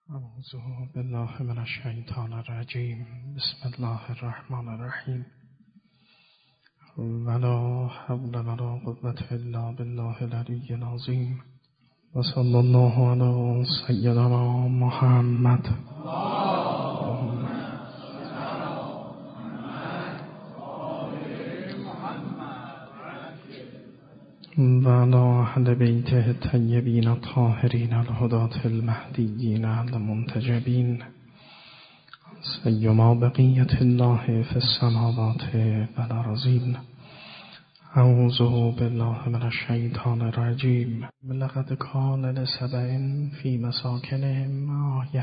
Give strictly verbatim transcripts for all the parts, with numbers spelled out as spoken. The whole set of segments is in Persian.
اعوذ بالله من الشیطان الرجیم. بسم الله الرحمن الرحیم. ولا حول ولا قوة الا بالله العلی العظیم. و صلی الله علی سیدنا محمد. و علی اهل بیته الطیبین الطاهرین الهداة المهدیین المنتجبین سیما بقیة الله فی السماوات والارضین. اعوذ بالله من الشیطان الرجیم. لقد کان لسبع فی مساکنهم آیة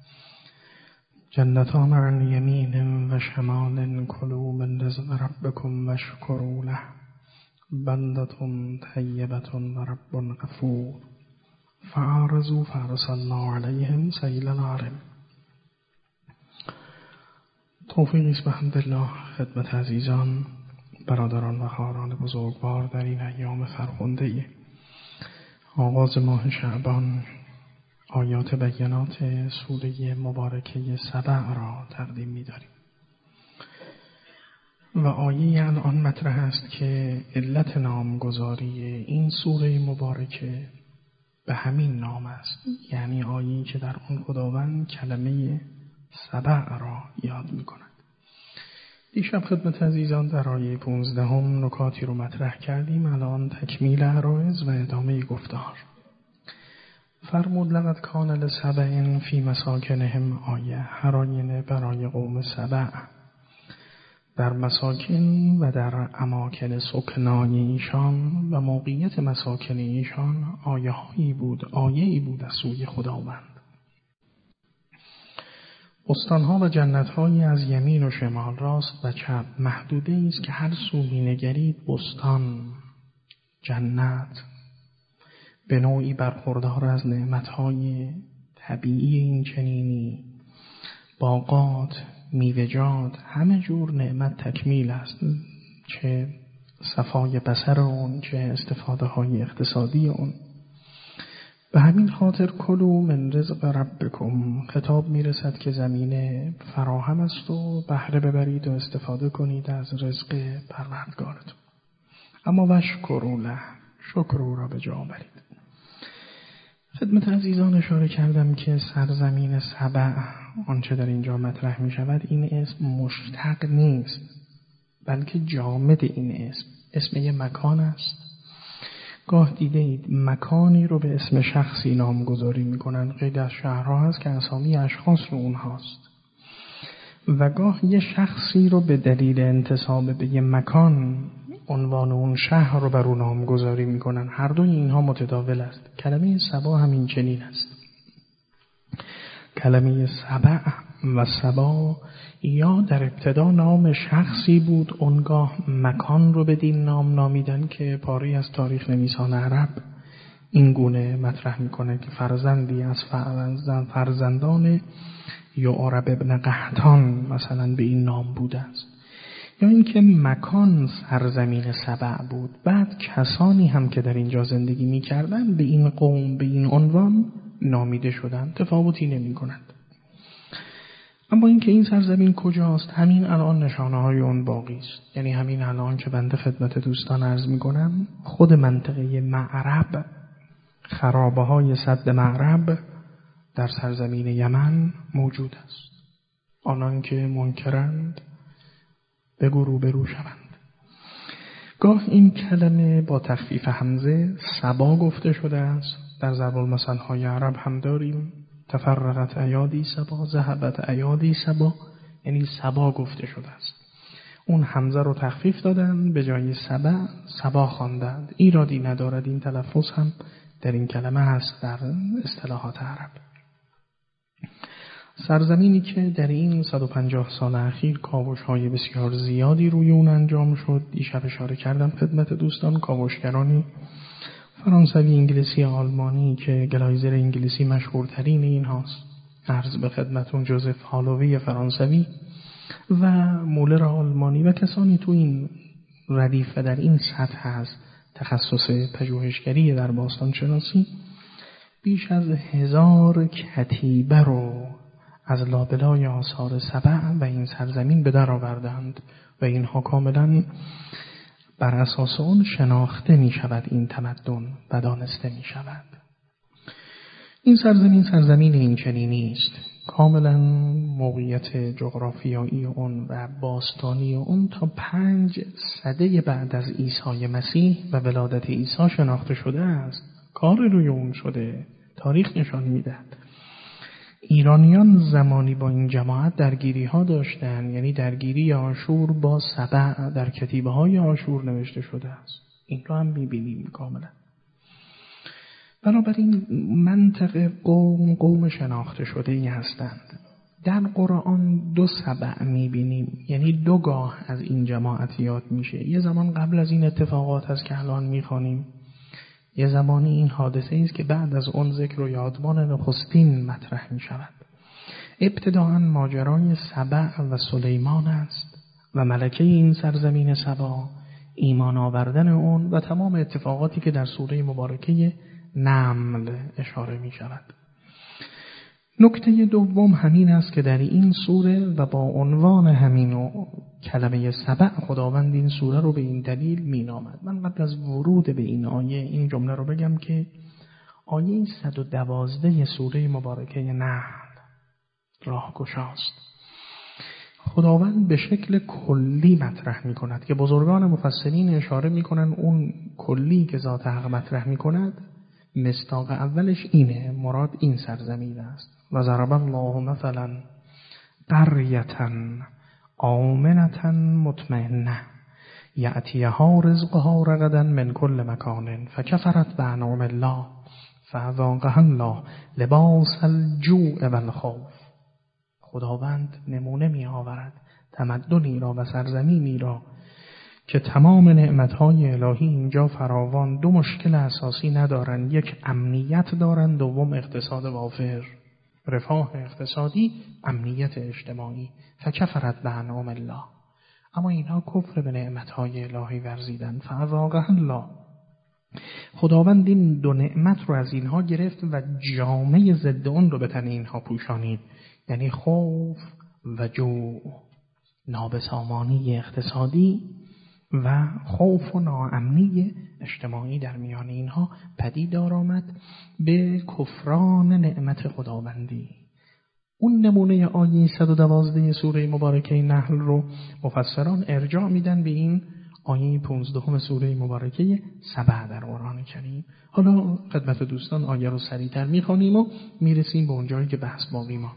جنتان عن یمین و شمال کلوا من رزق ربکم واشکروا له بلدة طیبة و رب غفور. فأعرضوا فأرسلنا علیهم سیل العرم. توفیقی است بحمدالله خدمت عزیزان، برادران و خواهران بزرگوار در این ایام فرخنده آغاز ماه شعبان آیات بینات سوره مبارکه سبع را تقدیم می‌داریم. و آیه الان مطرح است که علت نامگذاری این سوره مبارکه به همین نام است، یعنی آیه‌ای که در آن خداوند کلمه سبع را یاد می‌کند. دیشب خدمت عزیزان در آیه پانزدهم نکاتی رو مطرح کردیم، الان تکمیل عرایض و ادامه گفتار. فرمود لقد کان لسبع فی مساکنهم آیه. هر آینه برای قوم سبع در مساکن و در اماکن سکنای ایشان و موقعیت مساکن ایشان آیه هایی بود، آیه ای بود از سوی خداوند. بستانها و جنت‌هایی از یمین و شمال، راست و چپ، محدوده است که هر سو می‌نگرید بستان، جنت، به نوعی برخوردار از نعمت‌های طبیعی این چنینی، باغات، میوه‌جات، همه جور نعمت تکمیل است، چه صفای بصر اون، چه استفاده های اقتصادی اون. به همین خاطر کلوا من رزق ربکم، خطاب میرسد که زمینه فراهم است و بهره ببرید و استفاده کنید از رزق پروردگارتون. اما واشکروا له، شکر او را به جا آورید. خدمت عزیزان اشاره کردم که سرزمین سبع، آنچه در اینجا مطرح می شود، این اسم مشتق نیست، بلکه جامد این اسم اسم یه مکان است. گاه دیده اید مکانی رو به اسم شخصی نامگذاری می کنن، غیر از شهرها هست که اسامی اشخاص رو اونهاست، و گاه یه شخصی رو به دلیل انتساب به یه مکان عنوان اون شهر رو بر اون نامگذاری می کنن. هر دوی اینها متداول است. کلمه سبا همین چنین است. کلمه سبع و سبا یا در ابتدا نام شخصی بود، اونگاه مکان رو بدین نام نامیدن که پاره از تاریخ نویسان عرب این گونه مطرح میکنه که فرزندی از فرزند فرزندان یعرب ابن قحطان مثلا به این نام بوده است. یا اینکه مکان سرزمین سبع بود، بعد کسانی هم که در اینجا زندگی میکردن به این قوم به این عنوان نامیده شدن، تفاوتی نمی کند. اما اینکه این سرزمین کجاست، همین الان نشانه های اون باقی است. یعنی همین الان که بنده خدمت دوستان عرض می کنم، خود منطقه معرب، خرابه های سد معرب در سرزمین یمن موجود است. آنان که منکرند بگو روبرو شوند. گاه این کلمه با تخفیف همزه سبا گفته شده است، در ضرب المثل های عرب هم داریم. تفرقت ایادی سبا، ذهبت ایادی سبا، یعنی سبا گفته شده است. اون همزه رو تخفیف دادن، به جای سبا سبا خواندند. ایرادی ندارد، این تلفظ هم در این کلمه هست در اصطلاحات عرب. سرزمینی که در این صد و پنجاه سال اخیر کاوش‌های بسیار زیادی روی اون انجام شد. دیشب اشاره کردم خدمت دوستان، کاوشگرانی فرانسوی، انگلیسی، آلمانی که گلایزر انگلیسی مشهورترین این هاست. عرض به خدمتون جوزف هالووی فرانسوی و مولر آلمانی و کسانی تو این ردیف و در این سطح از تخصص پژوهشگری در باستان شناسی بیش از هزار کتیبه رو از لابلای آثار سبع و این سرزمین به در آوردند و اینها کاملا بر اساس اون شناخته می شود این تمدن و دانسته می شود. این سرزمین سرزمین این چنینی است. کاملا موقعیت جغرافیایی اون و باستانی اون تا پنج سده بعد از عیسی مسیح و ولادت عیسی شناخته شده است. کار روی اون شده. تاریخ نشان میدهد. ایرانیان زمانی با این جماعت درگیری ها داشتن، یعنی درگیری آشور با سبع در کتیبه های آشور نوشته شده است. این رو هم میبینیم کاملا. بنابراین منطقه قوم قوم شناخته شده ای هستند. در قرآن دو سبع میبینیم، یعنی دو گاه از این جماعت یاد میشه. یه زمان قبل از این اتفاقات هست که الان میخوانیم، یه زمانی این حادثه است که بعد از اون ذکر و یادمان نخستین مطرح می شود. ابتداءً ماجرای سبع و سلیمان است و ملکه این سرزمین سبا، ایمان آوردن اون و تمام اتفاقاتی که در سوره مبارکه نمل اشاره می شود. نکته دوم همین است که در این سوره و با عنوان همین و کلمه سبع خداوند این سوره رو به این دلیل می نامد. من قبل از ورود به این آیه این جمله رو بگم که آیه صد و دوازده سوره مبارکه نحل راهگشاست. خداوند به شکل کلی مطرح می کند که بزرگان مفسرین اشاره می کنند اون کلی که ذات حق مطرح می کند مصداق اولش اینه، مراد این سرزمین است. و ضرب الله مثلا قریة آمنة مطمئنة یأتیها رزقها رغدا من کل مکان فکفرت بانعم الله فاذاقها الله لباس الجوع والخوف. خداوند نمونه می آورد تمدنی را و سرزمینی را که تمام نعمتهای الهی اینجا فراوان، دو مشکل اساسی ندارند. یک، امنیت دارند، دوم اقتصاد وافر، رفاه اقتصادی، امنیت اجتماعی. فکفرت بانعم الله، اما اینها کفر به نعمتهای الهی ورزیدن. فاذاقها الله، خداوند این دو نعمت رو از اینها گرفت و جامه ضد اون رو به تن اینها پوشانید، یعنی خوف و جوع، نابسامانی اقتصادی و خوف و ناامنی اجتماعی در میان اینها پدیدار آمد به کفران نعمت خداوندی. اون نمونه آیه صد و دوازده سوره مبارکه نحل رو مفسران ارجاع میدن به این آیه پانزدهم سوره مبارکه سبع در قرآن کریم. حالا خدمت دوستان آیه رو سریعتر میخوانیم و میرسیم به اونجایی که بحث باقی ما.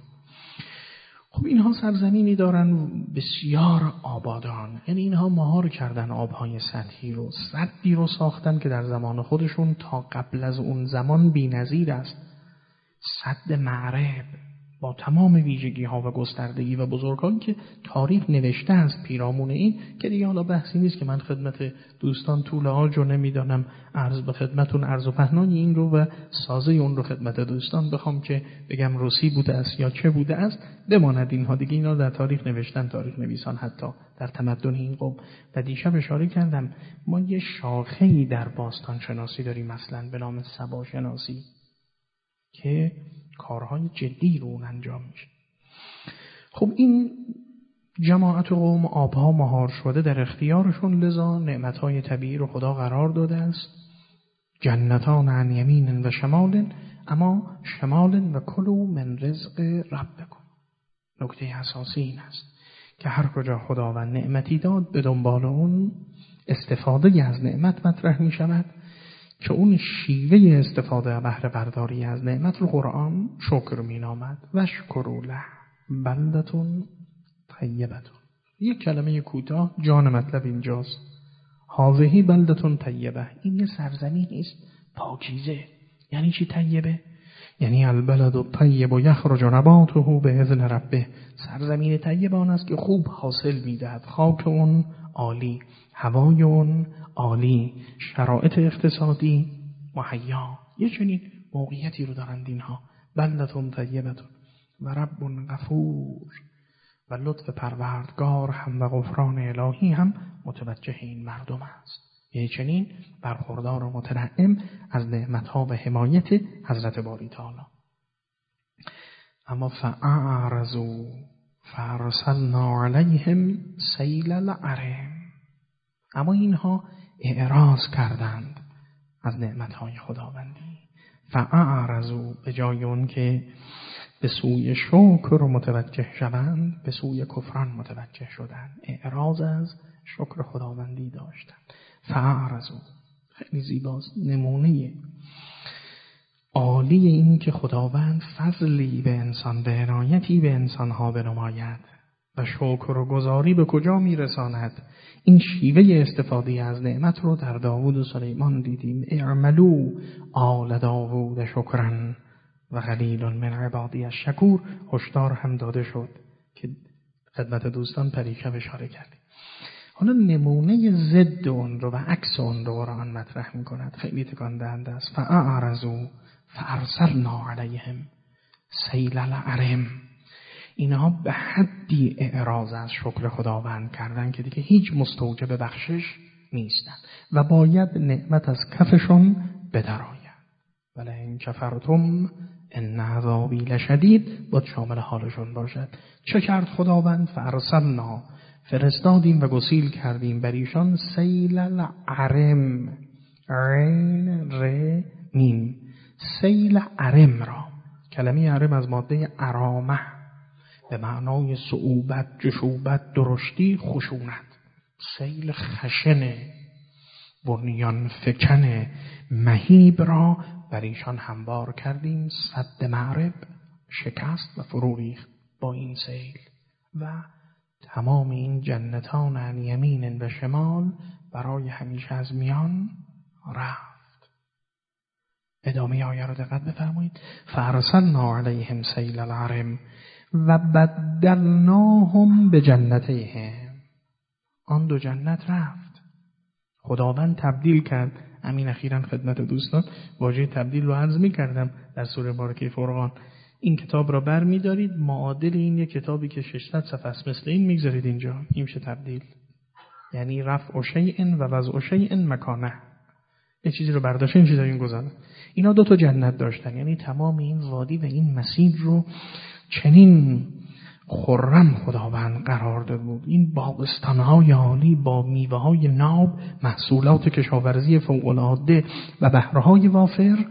خب اینها سرزمینی دارن بسیار آبادان، یعنی اینها مهار کردن آبهای سطحی رو، سدی رو ساختن که در زمان خودشون تا قبل از اون زمان بی‌نظیر است. سد معرب با تمام ویژگی ها و گستردگی و بزرگانی که تاریخ نوشته است پیرامون این، که دیگه حالا بحثی نیست که من خدمت دوستان طول آج رو نمیدانم عرض به خدمتون عرض و پهنای این رو و سازه اون رو خدمت دوستان بخوام که بگم روسی بوده است یا چه بوده است، بماند اینها دیگه. اینا در تاریخ نوشتن تاریخ نویسان حتی در تمدن این قوم. و دیشب اشاره کردم ما یه شاخه‌ای در باستان شناسی داریم مثلا به نام سبا شناسی که کارهای جدی رو اون انجام میشه. خب این جماعت قوم آبها مهار شده در اختیارشون، لذا نعمتهای طبیعی رو خدا قرار داده است. جنتان عن یمین و شمال، اما شمال و کلوا من رزق ربکم. نکته اساسی این است که هر کجا خداوند نعمتی داد به دنبال اون استفاده از نعمت مطرح می شود که اون شیوه استفاده بهره برداری از نعمت رو قرآن شکر می نامد. و شکروا له بلدتون طیبتون. یک کلمه کوتاه جان مطلب اینجاست. هاذهی بلدتون طیبه، این یه سرزمینی است پاکیزه. یعنی چی طیبه؟ یعنی البلد الطیب یخرج نباته باذن ربه. سرزمین طیب آن است که خوب حاصل میدهد، خاک اون عالی، هوای اون عالی، شرایط اقتصادی مهیا. یه چنین موقعیتی رو دارند اینها. بلدتون طیبتون و رب غفور، و لطف پروردگار هم و غفران الهی هم متوجه این مردم است. یعنی چنین برخوردار و متنعم از نعمتها و حمایت حضرت باری تعالی. اما فاعرضوا فارسلنا علیهم سیل العرم، اما اینها اعراض کردند از نعمتهای خداوندی. فاعرضوا، به جای اون که به سوی شکر متوجه شوند به سوی کفران متوجه شدند، اعراض از شکر خداوندی داشتند. فاعرضوا خیلی زیباست، نمونه عالی این که خداوند فضلی به انسان، به عنایتی به انسانها بنماید و شکر و گزاری به کجا میرساند. این شیوه استفاده از نعمت رو در داوود و سلیمان دیدیم. اعملوا آل داوود شکرا و قلیل من عبادی الشکور. هشدار هم داده شد که خدمت دوستان پریشب اشاره کردیم. حالا نمونه ضد اون رو و عکس اون رو قرآن مطرح می کند، خیلی تکان دهنده است. فاعرضوا فارسلنا علیهم سیل العرم. اینها به حدی اعراض از شکر خداوند کردن که دیگه هیچ مستوجب بخشش نیستن و باید نعمت از کفشون بدرآید. ولئن کفرتم ان عذابی لشدید، باید شامل حالشون باشد. چه کرد خداوند؟ فارسلنا، فرستادیم و گسیل کردیم بر ایشان سیل العرم، عین ر میم، سیل عرم را. کلمه عرم از ماده عرامه به معنای صعوبت، جشوبت، درشتی، خشونت. سیل خشن، بنیان فکن، مهیب را بر ایشان هموار کردیم. سد معرب شکست و فرو ریخت با این سیل و تمام این جنتان عن یمین و شمال برای همیشه از میان رفت. ادامه آیه رو دقت بفرمایید. فارسلنا علیهم سیل العرم و بدلناهم بجنتیهم. آن دو جنت رفت. خداوند تبدیل کرد. همین اخیراً خدمت دوستان واژه تبدیل رو عرض می‌کردم در سوره بارکه فرقان. این کتاب را بر می دارید، معادل این یک کتابی که ششصد صفحه است مثل این میگذارید اینجا، این میشه تبدیل. یعنی رفع شیء و وضع شیء مکانه. یه چیزی رو برداشت این چیزا این گذاره. اینا دو تا جنت داشتن، یعنی تمام این وادی و این مسیر رو چنین خرم خداوند قرار داده بود. این باغستان‌های عالی با میوه‌های ناب، محصولات کشاورزی فوق‌العاده و بهره‌های وافر.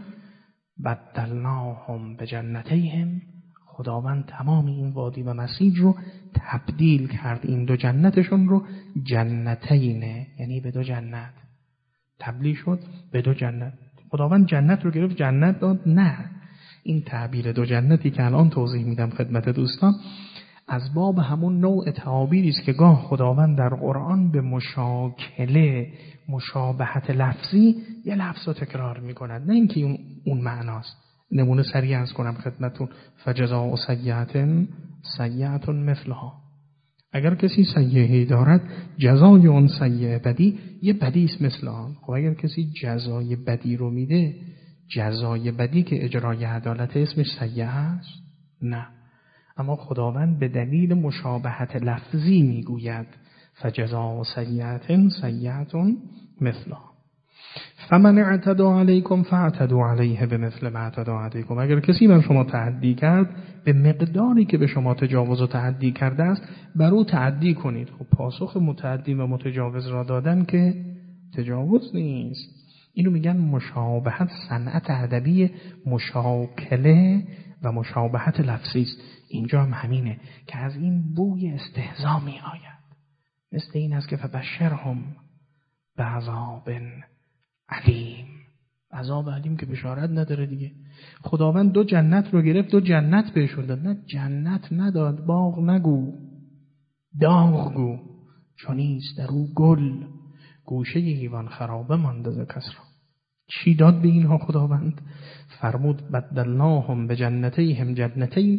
بدلناهم بجنتیهم، خداوند تمام این وادی و مسیر رو تبدیل کرد، این دو جنتشون رو جنتینه، یعنی به دو جنت تبدیل شد، به دو جنت. خداوند جنت رو گرفت جنت داد؟ نه. این تعبیر دو جنتی که الان توضیح میدم خدمت دوستان از باب همون نوع تعابیری است که گاه خداوند در قرآن به مشاکله، مشابهت لفظی یه لفظ رو تکرار میکند، نه اینکه اون اون معناست. نمونه سریع عرض کنم خدمتتون. فجزاء سیئة سیئة مثلها. اگر کسی سیئه‌ای دارد، جزای اون سیئه بدی یه بدی است مثل آن. خب اگر کسی جزای بدی رو میده، جزای بدی که اجرای عدالت اسمش سیئه است؟ نه. اما خداوند به دلیل مشابهت لفظی میگوید فجزاء سیئة سیئة مثلها. فمن اعتدى علیکم فاعتدوا علیه بمثل ما اعتدى علیکم. اگر کسی بر شما تعدی کرد، به مقداری که به شما تجاوز و تعدی کرده است بر او تعدی کنید. خب پاسخ متعدی و متجاوز را دادن که تجاوز نیست. اینو میگن مشابهت، صنعت ادبی مشاکله و مشابهت لفظی است. اینجا هم همینه که از این بوی استهزا می آید. مثل این است که فبشرهم بعذاب علیم. عذاب علیم که بشارت نداره دیگه. خداوند دو جنت رو گرفت، دو جنت بهشون داد. نه جنت نداد، باغ نگو، داغ گو، چونیست در او گل، گوشه ایوان خرابه مانده ز کس را. چی داد به اینها خداوند؟ فرمود بدلناهم بجنتیهم جنتین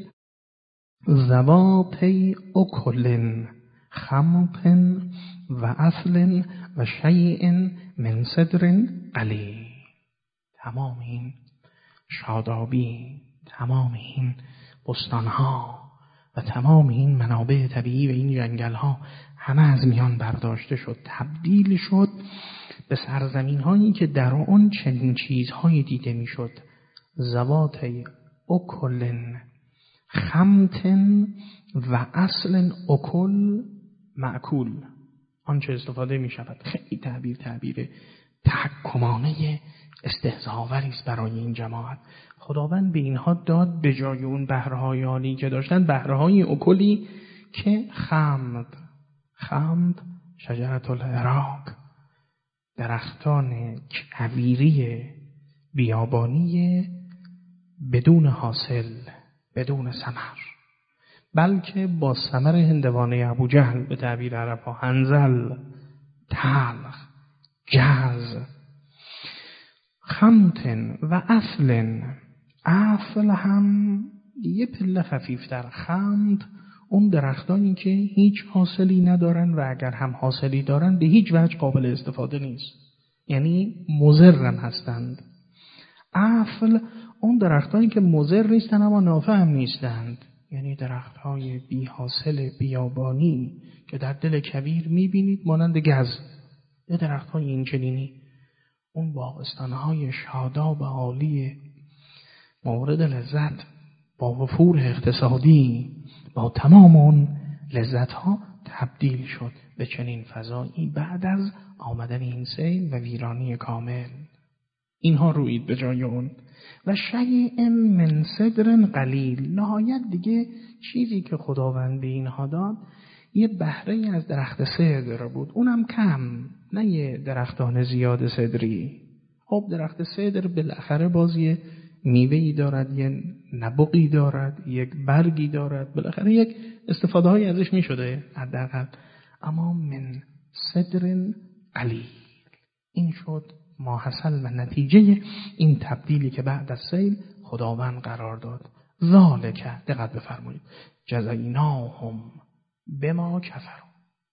ذواتی اکل خمط و اصل و شیء من صدر قلیل. تمام این شادابی، تمام این بستانها و تمام این منابع طبیعی و این جنگلها همه از میان برداشته شد، تبدیل شد به سرزمین هایی که در آن چنین چیزهایی دیده میشد. ذوات اکل خمت و اصل اکل معکول. آنچه استفاده می شود خیلی تعبیر تعبیر تحکمانه استهزاوری است برای این جماعت. خداوند به اینها داد به جای اون بهره‌های عالی که داشتن بهره‌های اکلی که خمد خمد شجرة العراق، درختان کویری بیابانی بدون حاصل بدون ثمر، بلکه با ثمر هندوانه ابوجهل به تعبیر عرب ها، هنزل، تلخ، جز. خمتن و اصل، اصل هم یه پله خفیفتر. خمت اون درختانی که هیچ حاصلی ندارن و اگر هم حاصلی دارن به هیچ وجه قابل استفاده نیست، یعنی مضرم هستند. اصل اون درختانی که مضر نیستن اما نافع هم نیستند، یعنی درختهای بی حاصل بیابانی که در دل کویر میبینید مانند گز. یه درختهای این چنینی، اون باغستانهای شاداب و عالی مورد لذت با وفور اقتصادی با تمام اون لذتها تبدیل شد به چنین فضایی بعد از آمدن این سیل و ویرانی کامل. اینها رویید به جای اون. و شیء من صدر قلیل، نهایت دیگه چیزی که خداوند به اینها داد یه بهره از درخت صدر بود، اونم کم، نه یه درختان زیاد صدری. خب درخت صدر بالاخره بازی میوه‌ای دارد، یه نبقی دارد، یک برگی دارد، بالاخره یک استفاده های ازش میشده حداقل. اما من صدر قلیل، این شد ماحصل و نتیجه این تبدیلی که بعد از سیل خداوند قرار داد. ذالک، دقت بفرمایید، جزیناهم بما کفروا،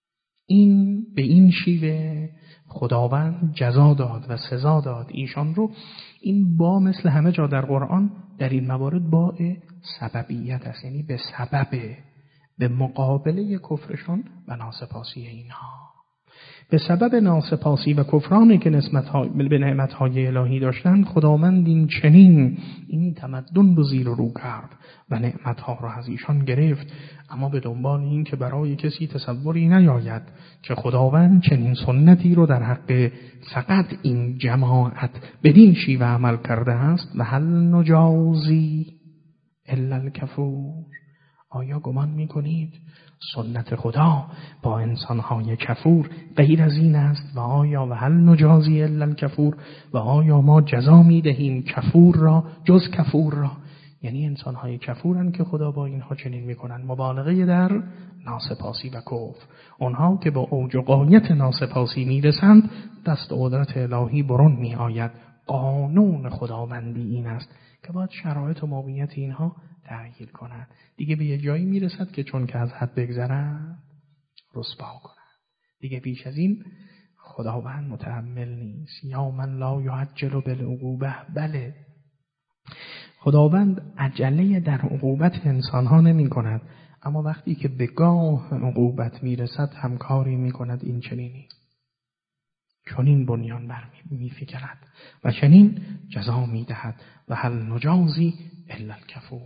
این به این شیوه خداوند جزا داد و سزا داد ایشان رو. این با مثل همه جا در قرآن در این موارد با سببیت است، یعنی به سبب به مقابله کفرشان و ناسپاسی اینها، به سبب ناسپاسی و کفرانی که نسبت به نعمت‌های الهی داشتند، خداوند این چنین این تمدن رو زیر و رو کرد و نعمت‌ها را از ایشان گرفت. اما به دنبال این که برای کسی تصوری نیاید که خداوند چنین سنتی رو در حق فقط این جماعت بدین شیوه عمل کرده است. و هل نجازی الا الکفور، آیا گمان می‌کنید سنت خدا با انسان‌های کفور غیر از این است؟ و آیا و هل نجازی الا الکفور، و آیا ما جزا می‌دهیم کفور را جز کفور را؟ یعنی انسان‌های کفورن که خدا با اینها چنین می‌کنن، مبالغه در ناسپاسی و کفر. اونها که با اوج و غایت ناسپاسی میرسند دست قدرت الهی برون میآید. قانون خداوندی این است که باید شرایط و موقعیت اینها تغییر کنند. دیگه به یه جایی میرسد که چون که از حد بگذرن رسوا کنند. دیگه بیش از این خداوند متحمل نیست. یا من لا یعجل بالعقوبه، بله خداوند عجله در عقوبت انسانها نمی کند، اما وقتی که به گاه عقوبت میرسد همکاری می کند. این چنینی چون این بنیان بر می فکرد و چنین جزا می دهد. و هل نجازی الا الکفور.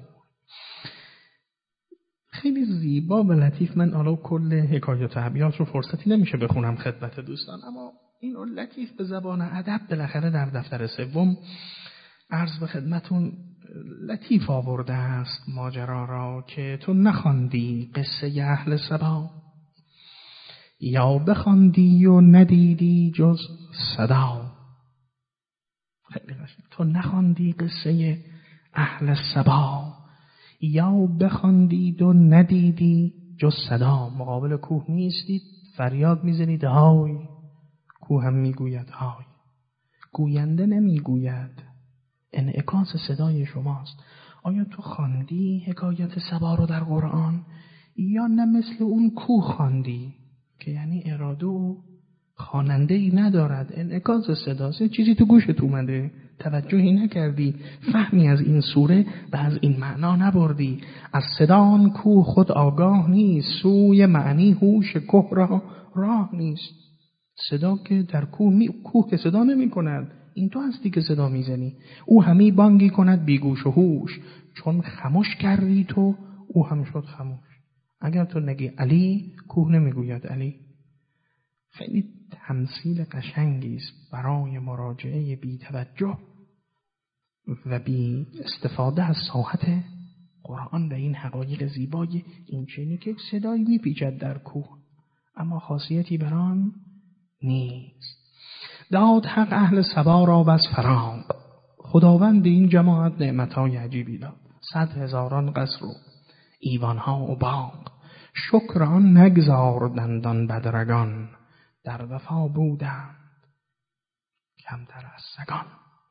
خیلی زیبا و لطیف. من حالا کل حکایت و ابیات رو فرصتی نمیشه بخونم خدمت دوستان، اما این لطیف به زبان ادب بالاخره در دفتر سوم عرض به خدمتون لطیف آورده است ماجرا را که تو نخواندی قصه اهل سبا، یا بخواندی و ندیدی جز صدا. خیلی قشنگ. تو نخواندی قصه اهل سبا، یا بخواندید و ندیدی جز صدا. مقابل کوه میستید، فریاد میزنید های، کوه هم میگوید های. گوینده نمیگوید، انعکاس صدای شماست. آیا تو خواندی حکایت سبا رو در قرآن، یا نه مثل اون کوه خواندی که یعنی اراده و خواننده‌ای ندارد، انعکاس صداست، چیزی تو گوشت اومده توجهی نکردی، فهمی از این سوره و از این معنا نبردی. از صدا آن کوه خود آگاه نیست، سوی معنی هوش که را راه نیست. صدا که در کوه می... کوه که صدا نمی کند، این تو هستی که صدا میزنی. او همی بانگی کند بیگوش و هوش، چون خموش کردی تو او هم شد خموش. اگر تو نگی علی، کوه نمیگوید علی. خیلی تمثیل قشنگی است برای مراجعه بی توجه و بی استفاده از ساحت قرآن و این حقایق زیبای. این چنین که صدایی میپیچد در کوه اما خاصیتی بران نیست. داد حق اهل سبا را بس فراق، خداوند به این جماعت نعمتهای عجیبی داد. صد هزاران قصر و ایوانها و باغ، شکر آن نگذاردند بدرگان، در وفا بودند کمتر از سگان.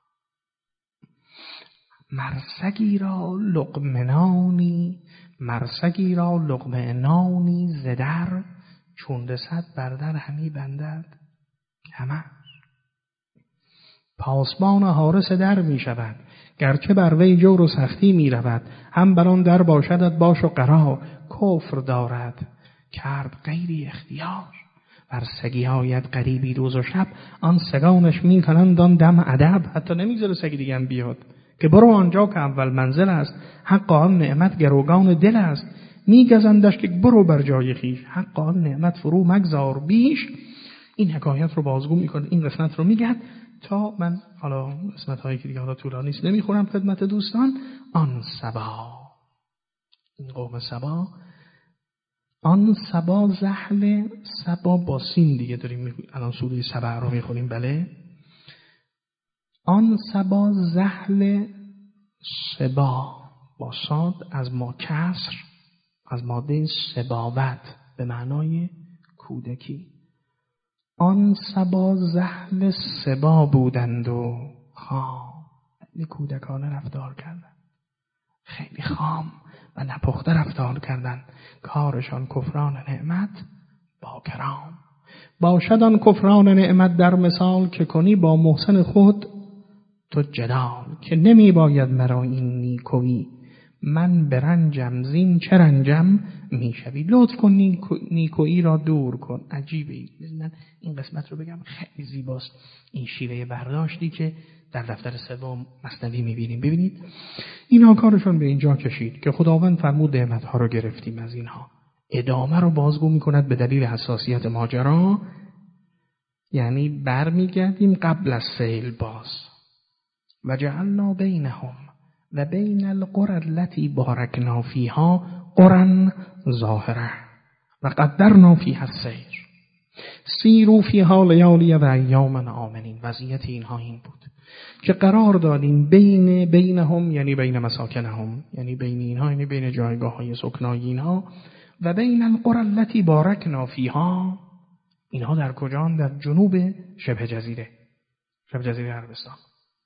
مرسگی را لقمنانی، مرسگی را لقمنانی زدر، چون رسد بر در همی بندد کمر. پاسبان حارس در می شود، گرچه بر وی جور و سختی می رود. هم بران در باشدت باش و قرار، کفر دارد کرد غیری اختیار. بر سگی آید قریبی روز و شب، آن سگانش می کنند آن دم ادب. حتی نمیذاره سگی دیگه هم بیاد که برو آنجا که اول منزل است، حق آن نعمت گروگان دل است. میگزندش که برو بر جای خیش، حق آن نعمت فرو مگذار بیش. این حکایت رو بازگو میکنه، این قسمت رو میگه تا من حالا قسمت هایی که دیگه حالا طولانی است نمیخورم خدمت دوستان. آن سبا، این قوم سبا، آن سبا زحل سبا با سین دیگه داریم الان سوره سبا رو میخونیم. بله، آن سبا زحل سبا با صاد از ما کسر، از ماده سباوت به معنای کودکی. آن سبا زحل سبا بودند و خام، یعنی کودکانه رفتار کردند، خیلی خام و نپخته رفتار کردند. کارشان کفران نعمت با کرام. باشد آن کفران نعمت در مثال، که کنی با محسن خود تو جدال. که نمی باید مرا این نیکویی، من برنجم زین چه رنجم میشوی. لطف کن نیکویی را دور کن. عجیبه. من این قسمت رو بگم خیلی زیباست، این شیوه برداشتی که در دفتر سوم مثنوی میبینیم. ببینید اینها کارشون به اینجا کشید که خداوند فرمود نعمتها رو گرفتیم از اینها. ادامه رو بازگو میکند به دلیل حساسیت ماجرا، یعنی برمیگردیم قبل از سیل باز. و جعلنا بینهم و بین القرى التي بارکنا فیها قرى ظاهره و قدرنا فیها السیر سیروا فیها لیالی و ایاما آمنین. وضعیت اینها این بود که قرار دادیم بین بینهم، یعنی بین مساکنهم، یعنی بین اینها، یعنی بین جایگاه های سکنایی اینها، و بین القرى التي بارکنا فیها. اینها در کجا؟ در جنوب شبه جزیره، شبه جزیره عربستان.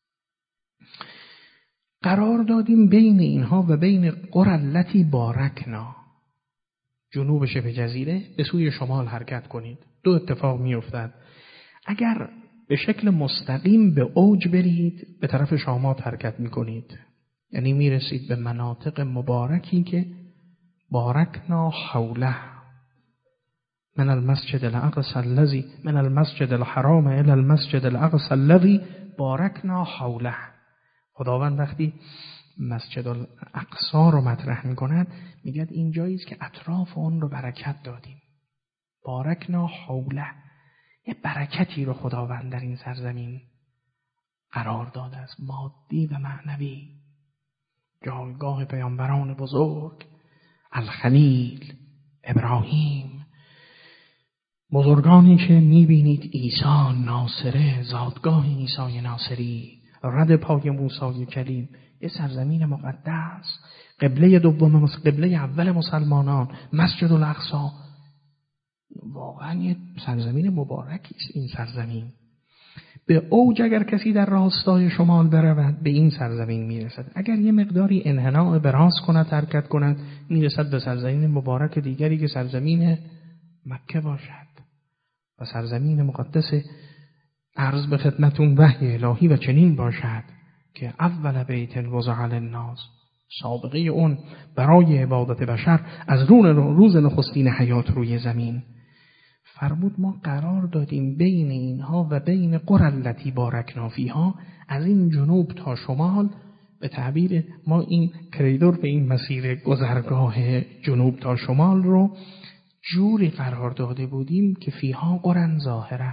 قرار دادیم بین اینها و بین قرى التي بارکنا، جنوب شبه جزیره، به سوی شمال حرکت کنید. دو اتفاق می افتد. اگر به شکل مستقیم به اوج برید، به طرف شامات حرکت می کنید، یعنی می رسید به مناطق مبارکی که بارکنا حوله، من المسجد الاقصى الذي من المسجد الحرام الى المسجد الاقصى الذي بارکنا حوله. خداوند وقتی مسجد الاقصی رو مطرح می کند میگه این جایی است که اطراف اون رو برکت دادیم. بارکنا حوله، یه برکتی رو خداوند در این سرزمین قرار داده است، مادی و معنوی. جایگاه پیامبران بزرگ، الخلیل، ابراهیم، بزرگانی که میبینید عیسی ناصره، زادگاه عیسی ناصری، رد پای موسی کلیم، یه سرزمین مقدس، قبله دوم، قبله اول مسلمانان، مسجد الاقصی. واقعا یه سرزمین مبارکی است این سرزمین. به اوج اگر کسی در راستای شمال برود به این سرزمین میرسد. اگر یه مقداری انحناء به راست کند، حرکت کند، میرسد به سرزمین مبارک دیگری که سرزمین مکه باشد و سرزمین مقدس. عرض به خدمتون وحی الهی و چنین باشد که اول بیت وضع للناس، سابقه اون برای عبادت بشر از روز نخستین حیات روی زمین، فرمود ما قرار دادیم بین اینها و بین قری التی بارکنا فیها، از این جنوب تا شمال، به تعبیر ما این کریدور به این مسیر گذرگاه جنوب تا شمال رو جوری قرار داده بودیم که فیها قرن ظاهره،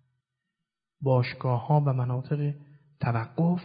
باشگاه ها و مناطق توقف،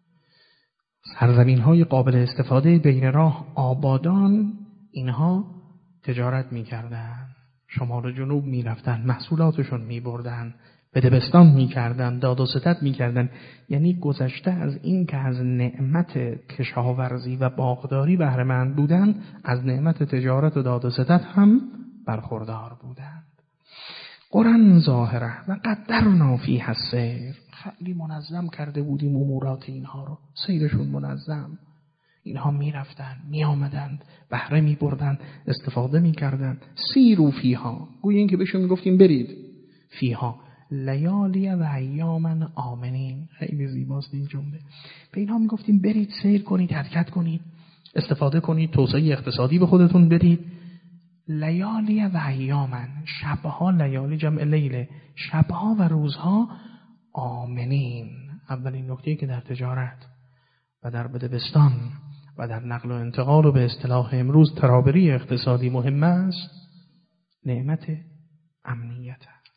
سرزمین های قابل استفاده بین راه، آبادان، اینها تجارت می کردن، شمال و جنوب می رفتن، محصولاتشون می بردن، به دبستان می کردن، داد و ستد می کردن. یعنی گذشته از این که از نعمت کشاورزی و باغداری بهره مند بودن، از نعمت تجارت و داد و ستد هم برخوردار بودند. قرن ظاهره و قدرنا فیها السیر، خیلی منظم کرده بودیم امورات اینها رو، سیرشون منظم، اینها می رفتن، می آمدن، بهره می بردن، استفاده می کردن. سیرو فیها، گویا این که بهشون می گفتیم برید فیها لیالی و ایاما آمنین. خیلی زیباست این جمله. به اینها می گفتیم برید سیر کنید، حرکت کنید، استفاده کنید، توسعه اقتصادی به خودتون بدید. لیالی و ایامن، شبها، لیالی جمع لیله، شبها و روزها آمنین. اولین نکته‌ای که در تجارت و در بدبستان و در نقل و انتقال و به اصطلاح امروز ترابری اقتصادی مهم است، نعمت امنیت است.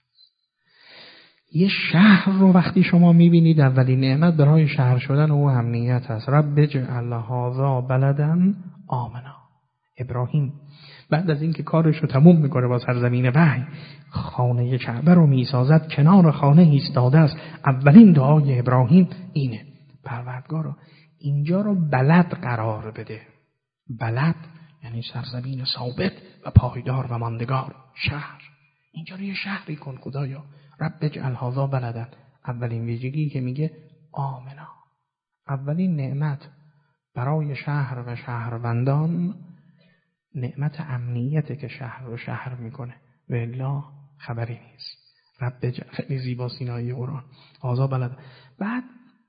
یه شهر رو وقتی شما میبینید اولین نعمت برای شهر شدن او امنیت است. رب اجعل هذا بلدا آمنا. ابراهیم بعد از اینکه کارش رو تموم میکنه با سرزمین وحی، خانه کعبه رو میسازد، کنار خانه ایستاده است. اولین دعای ابراهیم اینه: پروردگارا اینجا رو بلد قرار بده. بلد یعنی سرزمین ثابت و پایدار و ماندگار، شهر. اینجا رو یه شهری کن خدایا. رب اجعل هذا بلدا. اولین ویژگی که میگه آمنا، اولین نعمت برای شهر و شهروندان نعمت امنیت که شهر رو شهر میکنه، و الا خبری نیست. رب اجعل، خیلی زیبا سینایی قرآن، هذا بلدا. بعد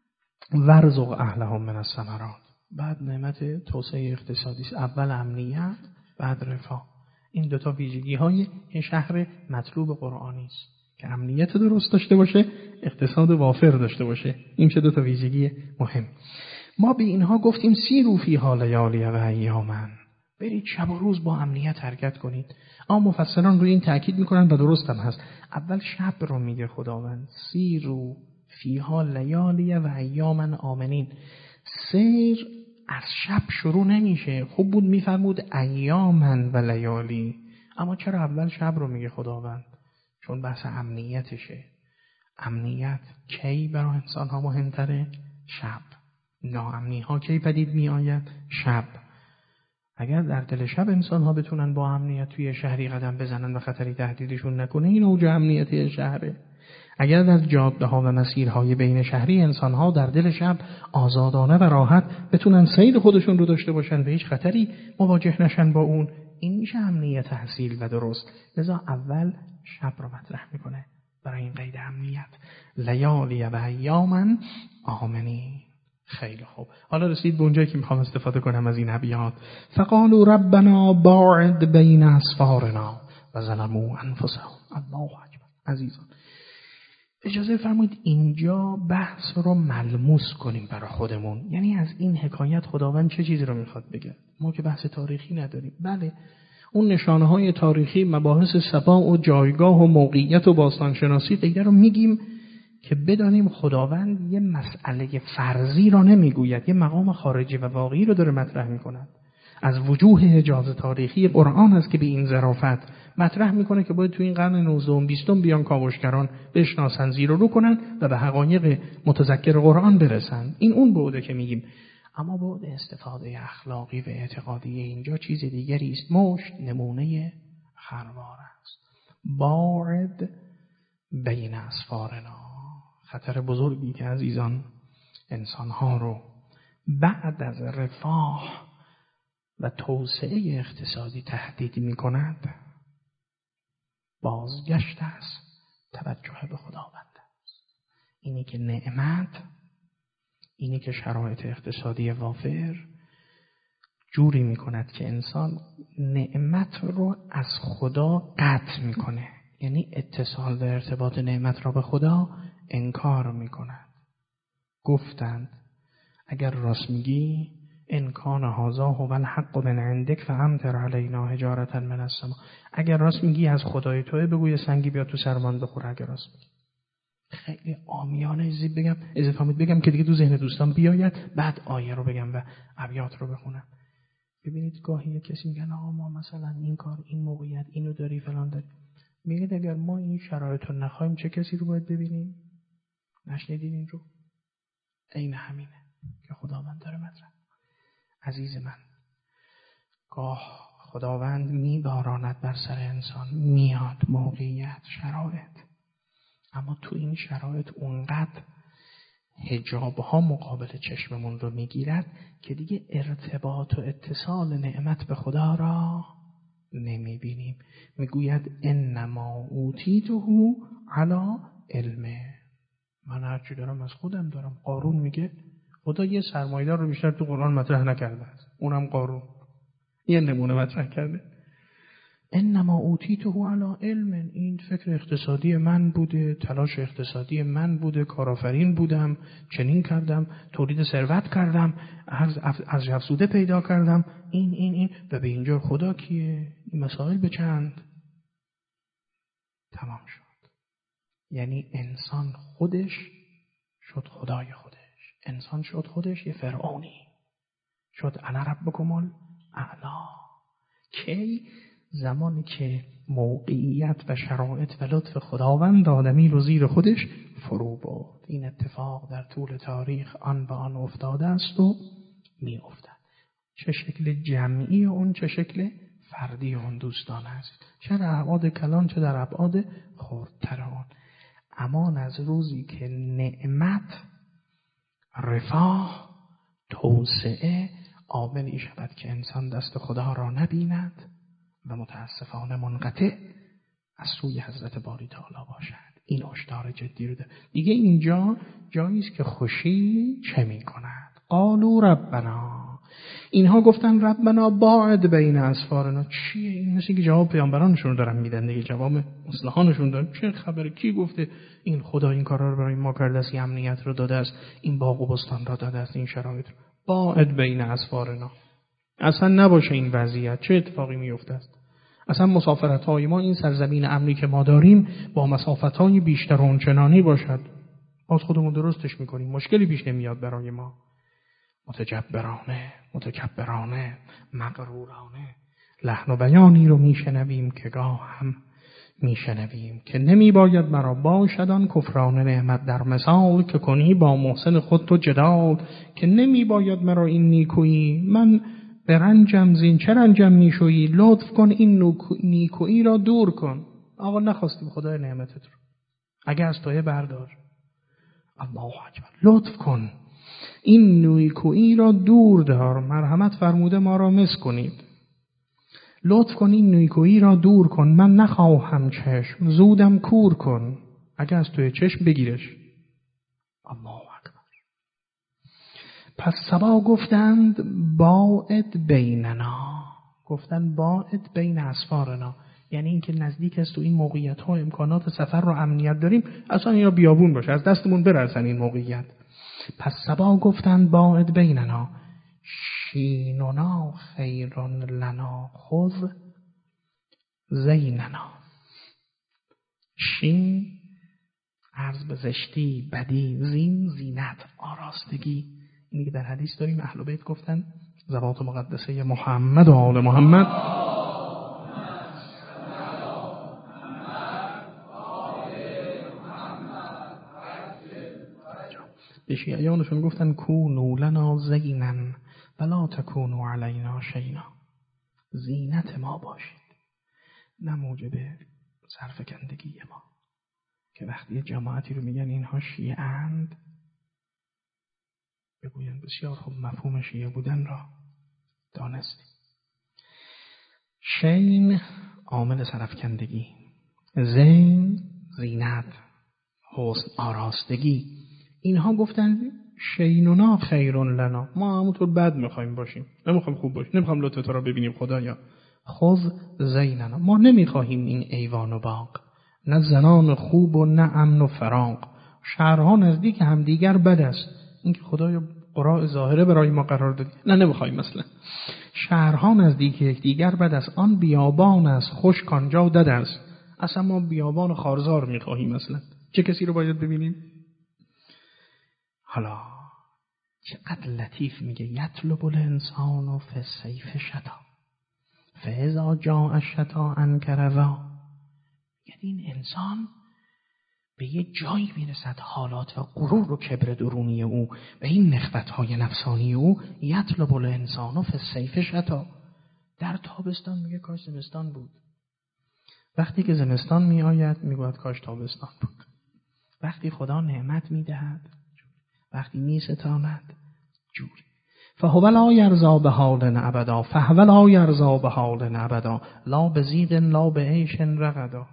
ورزق اهلهم من الثمرات، بعد نعمت توسعه اقتصادی است. اول امنیت، بعد رفاه. این دوتا ویژگی های این شهر مطلوب قرآنی است که امنیت درست داشته باشه، اقتصاد وافر داشته باشه. این چه دوتا ویژگی مهم. ما به اینها گفتیم سیرو فیها لیالی و ایاما، برید شب و روز با امنیت حرکت کنید. اما مفسران روی این تاکید میکنن و درست هم هست. اول شب رو میگه خداوند، سیرو فیها لیالی و ایاما آمنین. سیر از شب شروع نمیشه. خوب بود میفرمود ایاما و لیالی، اما چرا اول شب رو میگه خداوند؟ چون بحث امنیتشه. امنیت کی برای انسان ها مهمتره؟ شب. ناامنی ها کی پدید می آید؟ شب. اگر در دل شب انسان ها بتونن با امنیت توی شهری قدم بزنن و خطری تهدیدشون نکنه، این اوج امنیتی شهره. اگر در جاده ها و مسیرهای بین شهری انسان ها در دل شب آزادانه و راحت بتونن سیر خودشون رو داشته باشن و هیچ خطری مواجه نشن با اون، این میشه امنیت تحصیل و درست. لذا اول شب رو مطرح میکنه برای این قید امنیت. لیالی و ایاما آمنین. خیلی خوب. حالا رسید به اونجایی که میخوام استفاده کنم از این ابیات. فقالوا ربنا باعد بین اسفارنا و ظلموا انفسهم. الله اکبر. عزیزان اجازه فرمایید اینجا بحث رو ملموس کنیم برای خودمون. یعنی از این حکایت خداوند چه چیزی رو میخواد بگه؟ ما که بحث تاریخی نداریم. بله اون نشانه های تاریخی، مباحث سبا و جایگاه و موقعیت و باستانشناسی غیره رو میگیم که بدانیم خداوند یه مسئله فرضی را نمیگوید، یه مقام خارجی و واقعی رو داره مطرح میکند. از وجوه اجازه تاریخی قرآن است که به این ظرافت مطرح میکنه که باید تو این قرن نوزدهم بیستم بیان کاوشگران بشناسن، زیر و رو کنن و به حقایق متذکر قرآن برسن. این اون بوده که میگیم. اما بعد استفاده اخلاقی و اعتقادی اینجا چیز دیگری است. مشت نمونه خروار است. باعد بین اسفارنا، خطر بزرگی که عزیزان انسانها رو بعد از رفاه و توسعه اقتصادی تهدید می کند، بازگشت است توجه به خداوند است. اینی که نعمت، اینی که شرایط اقتصادی وافر جوری می کند که انسان نعمت رو از خدا قطع می کنه. یعنی اتصال و ارتباط نعمت را به خدا انکار میکند. گفتند اگر راست میگی ان کان هذا هو الحق من عندک فامطر علینا حجارة من السماء. اگر راست میگی از خدای توئه، بگو سنگی بیا تو سرمان بخوره. اگر راست میگی. خیلی عامیانه ازی بگم، از فهمید بگم که دیگه تو ذهن دوستان بیاید، بعد آیه رو بگم و ابیات رو بخونم. ببینید گاهی کسی میگن آقا ما مثلا این کار، این موقعیت، اینو داری، فلان داری. میگید اگر ما این شرایط رو نخوایم چه کسی رو باید ببینیم؟ نشنیدین این رو؟ این همینه که خداوند داره مطرح. عزیز من، گاه خداوند میباراند بر سر انسان، میاد موقعیت، شرایط، اما تو این شرایط اونقدر حجاب ها مقابل چشممون رو میگیرد که دیگه ارتباط و اتصال نعمت به خدا را نمیبینیم. میگوید انما اوتیته علی علمه. من هرچی دارم از خودم دارم. قارون میگه خدا یه سرمایه‌دار رو بیشتر تو قرآن مطرح نکرده است، اونم قارون. یه نمونه مطرح کرده. انما اوتیته علی علم. این فکر اقتصادی من بوده، تلاش اقتصادی من بوده، کارآفرین بودم، چنین کردم، تولید ثروت کردم، از از افزوده پیدا کردم، این این این و به اینجا خدا کیه؟ این مسائل به چند؟ تمام شد. یعنی انسان خودش شد خدای خودش. انسان شد خودش یه فرعونی. شد انا ربکم الاعلی. کی؟ زمانی که موقعیت و شرایط و لطف خداوند آدمی رو زیر خودش فرو برد. این اتفاق در طول تاریخ آن به آن افتاده است و می افتد. چه شکل جمعی اون، چه شکل فردی اون دوستان است. چه در ابعاد کلان، چه در ابعاد خردتر اون. امان از روزی که نعمت، رفاه، توسعه عاملی شود که انسان دست خدا را نبیند و متاسفانه منقطع از سوی حضرت باری تعالی باشد. این هشدار جدی رو ده. دیگه اینجا جایی است که خوشی چه می کند؟ قالوا ربنا. اینها گفتن ربنا باعد بین اسفارنا. چیه این؟ مثل که جواب پیامبرانشون رو دارن میدن دیگه، جواب مصلحانشون دارن. چه خبره؟ کی گفته این خدا این کارا رو برای ما کرده است، این امنیت رو داده است، این باغ و بستان را داده است، این شرایط رو. باعد بین اسفارنا. اصلا نباشه این وضعیت، چه اتفاقی میفته است؟ اصلا مسافرت‌های ما، این سرزمین امنی که ما داریم، با مسافت‌های بیشتر و اونچنانی باشد، باز خودمون درستش میکنیم، مشکلی پیش نمیاد برای ما. متجبرانه، متکبرانه، مغرورانه لحن و بیانی رو میشنویم که گاه هم میشنویم که نمی باید مرا باشد آن کفران نعمت در مثال، که کنی با محسن خود تو جدال. که نمی باید مرا این نیکویی، من به رنجم زین چه رنجم میشویی. لطف کن این نیکویی را دور کن. آقا نخواستیم خدای نعمتت رو، اگه از توه بردار. الله اکبر. لطف کن این نیکویی را دور دار، مرحمت فرموده ما را مس کنید. لطف کن این نیکویی را دور کن، من نخواهم چشم، زودم کور کن. اگه از توی چشم بگیرش. الله اکبر. پس سبا گفتند باعد بیننا. گفتند باعد بین اسفارنا، یعنی اینکه نزدیک است تو این موقعیت ها امکانات سفر رو امنیت داریم، اصلا اینا بیابون باشه، از دستمون برسن این موقعیت. پس سبا گفتند باعد بیننا شیننا خیرون لنا خذ زیننا. شین عرض به زشتی، بدی، زین زینت، آراستگی. اینی که در حدیث داریم اهل بیت گفتن ذوات مقدسه محمد و آل محمد به شیعیانشون گفتن کونوا لنا زینن ولا تکونوا علینا شینا. زینت ما باشید، نه موجب سرفکندگی ما. که وقتی جماعتی رو میگن اینها شیعه اند، بگوین بسیار خوب مفهوم شیعه بودن را دانستیم. شین عامل سرفکندگی، زین زینت، حسن آراستگی. اینها گفتن شینونا خیرون لنا، ما همونطور بد میخوایم باشیم، نمیخوایم خوب باشیم، نمیخوایم لطف تو را ببینیم خدایا. خذ زیننا، ما نمیخواهیم این ایوان و باغ، نه زنان خوب و نه امن و فراغ. شهرها نزدیک همدیگر بد است. این که خدای قراء ظاهره برای ما قرار دادی، نه نمیخوایم. مثلا شهرها نزدیک یکدیگر بد است، آن بیابان است خشک آنجا دد است. اصلا ما بیابان خارزار میخواهیم. مثلا چه کسی رو باید ببینیم؟ حالا چقدر لطیف میگه یطلب الانسان فی السیف شتا فاذا جاء الشتا انکر ذا. یعنی این انسان به یه جایی میرسد حالات و غرور و کبر درونی او و این نخوت‌های نفسانی او یطلب الانسان فی السیف شتا. در تابستان میگه کاش زمستان بود. وقتی که زمستان میآید میگوید کاش تابستان بود. وقتی خدا نعمت میدهد، وقتی میستاند، جوری. فهو لا یرضا بحال ابدا فهو لا یرضا بحال ابدا لا بزیغ لا بعیش رغدا.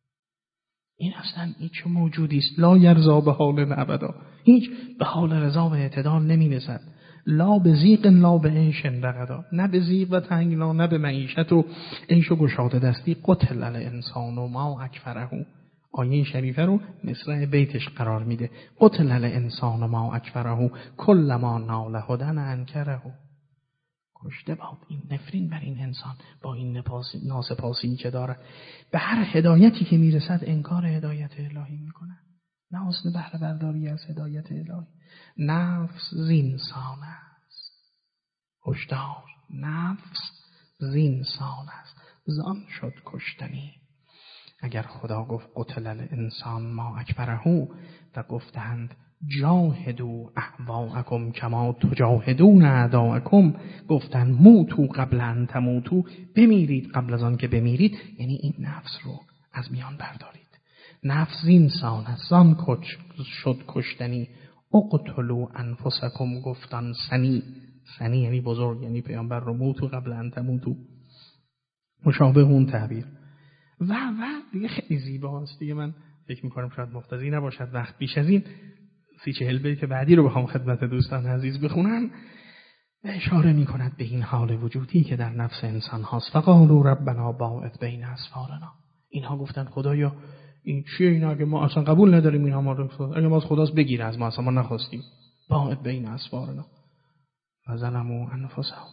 این اصلا هیچ موجودی است. لا یرضا بحال ابدا، هیچ به حال رضا و اعتدال نمیرسد. لا بزیغ لا بعیش رغدا، نه به زیغ و تنگنا، نه به معیشت و عیش و گشاده دستی. قتل الانسان و ما اکفره. آیه شریفه رو مصرع بیتش قرار میده. قتل الانسان ما اکفره کل ما نال هدی انکره. کشته باد این نفرین بر این انسان با این ناسپاسی که داره. به هر هدایتی که میرسد انکار هدایت الهی میکنه. نه حسن بهره برداری از هدایت الهی. نفس زینسان است. هشدار، نفس زینسان است، زان شد کشتنی. اگر خدا گفت قتل الانسان ما اکفره و گفتند جاهدوا اهواءکم کما تجاهدون اعداءکم، گفتند موتوا قبل ان تموتوا، بمیرید قبل از آن که بمیرید، یعنی این نفس رو از میان بردارید. نفس انسان است، زان شد کشتنی. اقتلوا انفسکم گفتن سنی، سنی یعنی بزرگ، یعنی پیامبر رو موتوا قبل ان تموتوا، مشابه اون تعبیر. و و دیگه خیلی زیباست دیگه. من فکر میکنم شاید مقتضی نباشد وقت بیش از این سی چهل بیت بعدی رو بخوام خدمت دوستان عزیز بخونم. اشاره میکند به این حال وجودی که در نفس انسان هاست. فقالوا ربنا باعث بین اسفارنا. اینها گفتن خدایا این چیه اینا که ما اصلا قبول نداریم اینها، ما رو اگه ما از خداست بگیر از ما، اصلا ما نخواستیم. باعث بین اسفارنا و ظلموا انفسهم.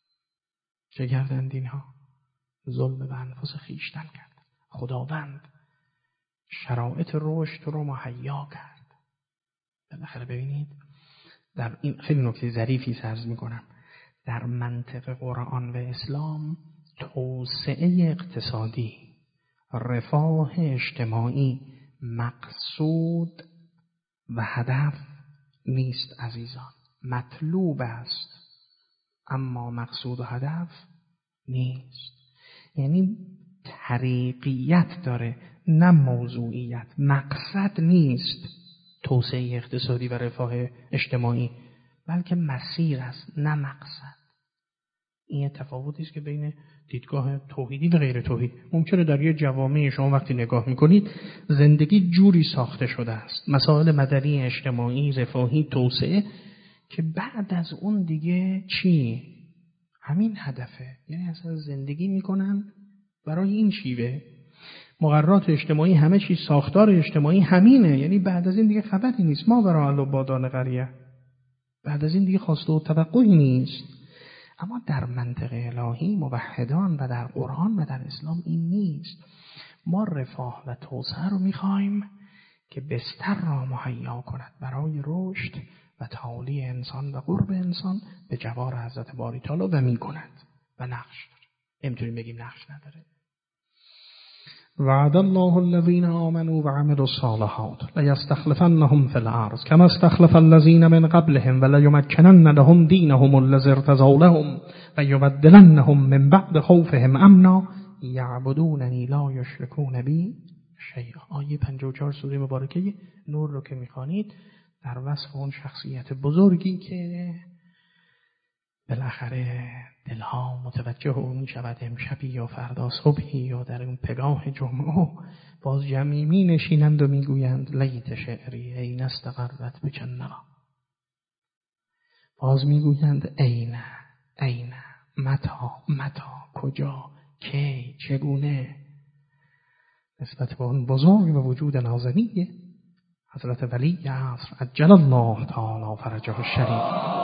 چه کردند اینها؟ ظلم به انفس خیشتن کرد. خداوند شرایط رشد رو مهیا کرد. بالاخره ببینید در این خیلی نکته ظریفی عرض میکنم. در منطق قرآن و اسلام توسعه اقتصادی، رفاه اجتماعی مقصود و هدف نیست عزیزان. مطلوب است اما مقصود و هدف نیست. یعنی طریقیت داره نه موضوعیت. مقصد نیست توسعه اقتصادی و رفاه اجتماعی، بلکه مسیر است نه مقصد. این تفاوتی است که بین دیدگاه توحیدی و غیر توحید. ممکنه در یه جوامع شما وقتی نگاه میکنید زندگی جوری ساخته شده است، مسائل مدنی، اجتماعی، رفاهی، توسعه، که بعد از اون دیگه چی؟ همین هدفه. یعنی اصلا زندگی میکنن برای این شیوه. مقررات اجتماعی، همه چیز ساختار اجتماعی همینه. یعنی بعد از این دیگه خبری نیست. ما برای الله بادان قریه، بعد از این دیگه خواسته و توقعی نیست. اما در منطق الهی موحدان و در قرآن و در اسلام این نیست. ما رفاه و توسعه رو میخوایم که بستر را مهیا کند برای رشد و تعالی انسان و قرب انسان به جوار حضرت باری تعالی و میکند و نقش داره. نمیتونیم بگیم نقش نداره. وعد الله الذين آمنوا وعملوا الصالحات ليستخلفنهم في الأرض كما استخلف الذين من قبلهم وليمكنن لهم دينهم الذي ارتضى لهم ويبدلنهم من بعد خوفهم امنا يعبدونني لا يشركون بي شيئا. آیه پنجاه و چهار سوره مبارکه نور رو که میخوانید در وصف اون شخصیت بزرگی که بالاخره دلها متوجه او می شود امشبی یا فردا صبحی یا در اون پگاه جمعه باز جمعی می نشینند و می گویند لیت شعری این استقرت بجننا. باز می گویند این این متا متا کجا کی چگونه. نسبت به اون بزرگ و وجود نازنی حضرت ولی عصر عجل الله تعالی فرجه الشریف.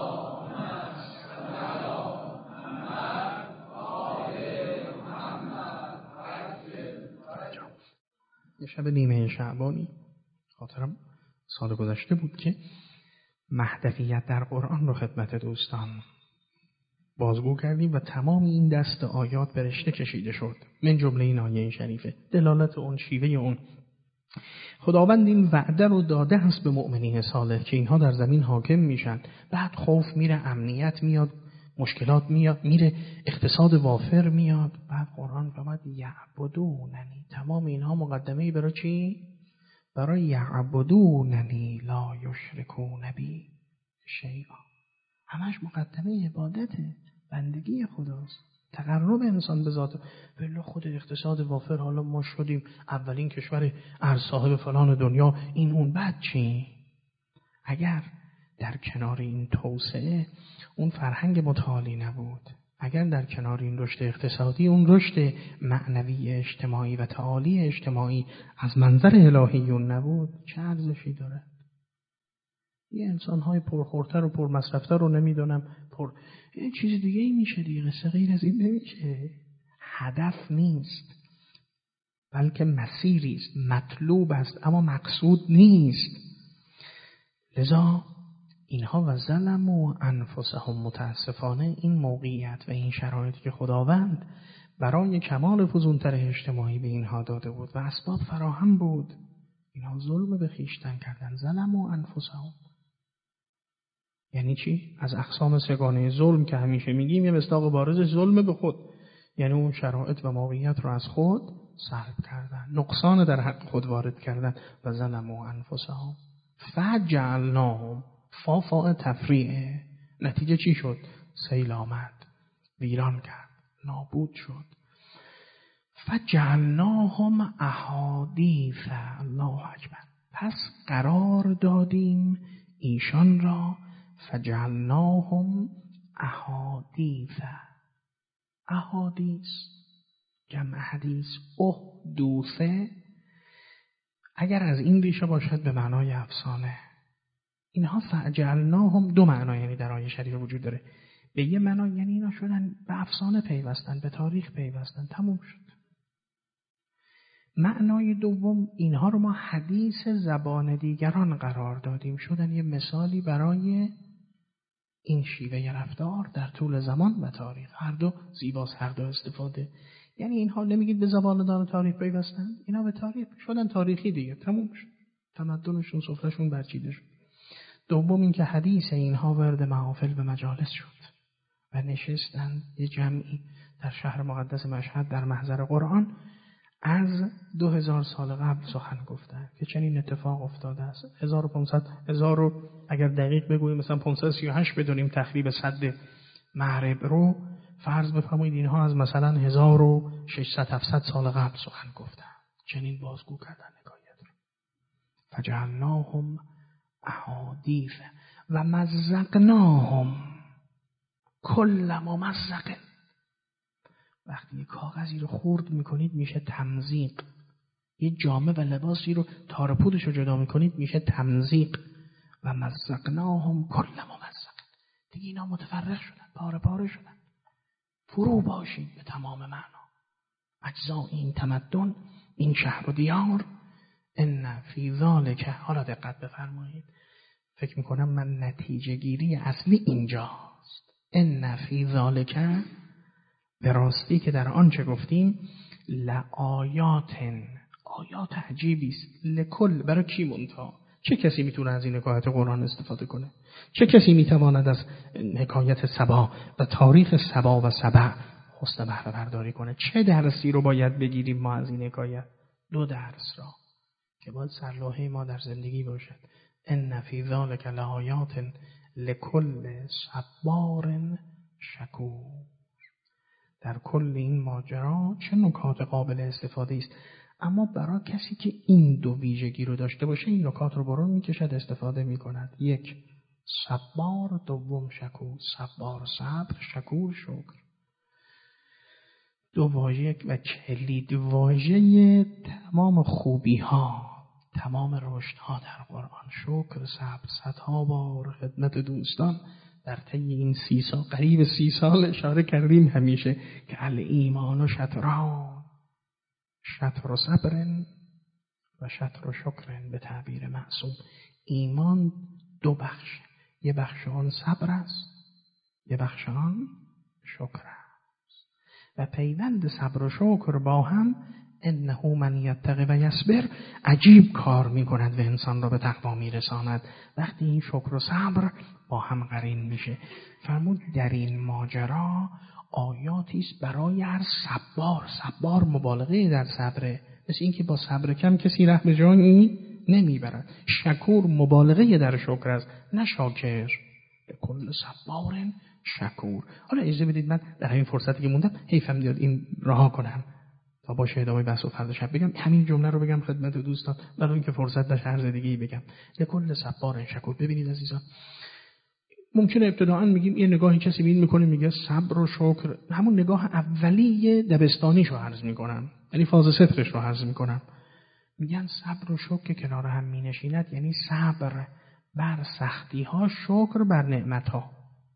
یه شب نیمه شعبانی خاطرم سال گذشته بود که مهدویت در قرآن رو خدمت دوستان بازگو کردیم و تمام این دست آیات به رشته کشیده شد، من جمله این آیه شریفه، دلالت اون، شیوه اون. خداوند این وعده رو داده هست به مؤمنین صالح که اینها در زمین حاکم میشن، بعد خوف میره، امنیت میاد، مشکلات میاد، میره، اقتصاد وافر میاد. بعد قرآن فرمود یعبدوننی. تمام اینها مقدمه برای چی؟ برای یعبدوننی لا یشرکون بی شیئا. همش مقدمه عبادته، بندگی خداست، تقرب انسان به ذات. بله خود اقتصاد وافر، حالا ما شدیم اولین کشور ارز صاحب فلان دنیا، این اون، بعد چی؟ اگر در کنار این توسعه اون فرهنگ متعالی نبود، اگر در کنار این رشد اقتصادی اون رشد معنوی اجتماعی و تعالی اجتماعی از منظر الهیون نبود، چه ارزشی داره؟ یه انسان‌های پرخورتر و پرمصرفتر رو نمیدونم پر یه چیز دیگه ای میشه دیگه، قصه غیر از این نمیشه. هدف نیست بلکه مسیری است، مطلوب است اما مقصود نیست. لذا اینها و ظلموا انفسهم، متاسفانه این موقعیت و این شرایطی که خداوند برای کمال فزونتر اجتماعی به اینها داده بود و اسباب فراهم بود، اینها ظلم به خویشتن کردن. ظلموا انفسهم یعنی چی؟ از اقسام سگانه ظلم که همیشه میگیم یه مصداق بارز ظلم به خود، یعنی اون شرایط و موقعیت رو از خود سلب کردن، نقصان در حق خود وارد کردن. و ظلموا انفسهم فجعلناهم، فا فا تفریعه، نتیجه چی شد؟ سیل آمد، ویران کرد، نابود شد. فجعلناهم احادیث، الله اکبر، پس قرار دادیم ایشان را، فجعلناهم احادیث. احادیث جمع حدیث، احدوثه اگر از این ریشه باشد به معنای افسانه. اینها فجعلناهم دو معنا یعنی در آیه شریف وجود داره. به یه معنا یعنی اینا شدن به افسانه پیوستن، به تاریخ پیوستن، تموم شد. معنای دوم، اینها رو ما حدیث زبان دیگران قرار دادیم، شدن یه مثالی برای این شیوه رفتار در طول زمان و تاریخ. هر دو زیباست، هر دو استفاده. یعنی اینها نمیگید به زبان دان تاریخ پیوستن، اینا به تاریخ شدن تاریخی دیگه، تموم شد، تمدنشون سفرهشون برچیده شد. دوم این که حدیث اینها ورد محافل به مجالس شد و نشستن یه جمعی در شهر مقدس مشهد در محضر قرآن از دو هزار سال قبل سخن گفتن که چنین اتفاق افتاده است. هزار و پانصد هزار رو اگر دقیق بگوییم مثلا پانصد و سی و هشت بدونیم تخریب سد مغرب رو، فرض بفرمایید اینها از مثلا هزار و ششصد هفتصد سال قبل سخن گفتن، چنین بازگو کردن حکایت رو. فجعلناهم احادیث و مزقناهم کل ممزق. وقتی یه کاغذی رو خرد میکنید میشه تمزیق، یه جامه و لباسی رو تار پودش رو جدا میکنید میشه تمزیق. و مزقناهم کل ممزق، دیگه اینا متفرق شدن، پاره پاره شدن. فرو باشید به تمام معنا اجزای این تمدن، این شهر و دیار. ان فی ذالک، حالا دقت بفرمایید، فکر میکنم من نتیجه گیری اصلی اینجاست. ان فی ذالک، به راستی که در آنچه گفتیم، لآیات، آیات عجیبی است. لکل، برای کی منتها؟ چه کسی میتونه از این حکایت قرآن استفاده کنه؟ چه کسی میتواند از حکایت سبا و تاریخ سبا و سبع حسن بهره برداری کنه؟ چه درسی رو باید بگیریم ما از این حکایت؟ دو درس را که باید سرلوحه ما در زندگی باشد. ان فی ذلک لآیات لکل صبار شکور. در کل این ماجرا چه نکات قابل استفاده است، اما برای کسی که این دو ویژگی رو داشته باشه این نکات رو برون میکشد، استفاده میکند. یک، صبار، دوم شکور. صبار صبر، شکور شکر. دو واژه و کلید واژه تمام خوبی ها، تمام رشد ها در قرآن. شکر، صبر، صدها بار خدمت دوستان در طی این سی سال، قریب سی سال اشاره کردیم همیشه که الایمان و شطران، شطر و صبرن و شطر و شکرن به تعبیر معصوم. ایمان دو بخش، یه بخش آن صبر است، یه بخش آن شکر است و پیوند صبر و شکر با هم انه من یتقی و یصبر عجیب کار می کند و انسان را به تقوا می رساند. وقتی این شکر و صبر با هم قرین میشه، فرمود در این ماجرا آیاتی است برای هر صبار. صبار مبالغه در صبره، مثل این که با صبر کم کسی ره به جایی نمیبرد. شکور مبالغه در شکر است، نه شاکر. کل صبار شکور. حالا اجازه بدید من در همین فرصتی که موندم حیفم میاد این رها کنم تا باشه ادامه بحث و فردا شب بگم همین جمله رو بگم خدمت دوستان، برای اینکه فرصت نشه هر دیگه‌ای بگم. لکل صبار شکور. ببینید عزیزان، ممکنه ابتداءً میگیم یه نگاهی کسی بین میکنه میگه صبر و شکر، همون نگاه اولیه دبستانیشو عرض میکنم، یعنی فاز صفرش رو عرض میکنم. میگن صبر و شکر که کنار هم مینشیند یعنی صبر بر سختی ها، شکر بر نعمت ها.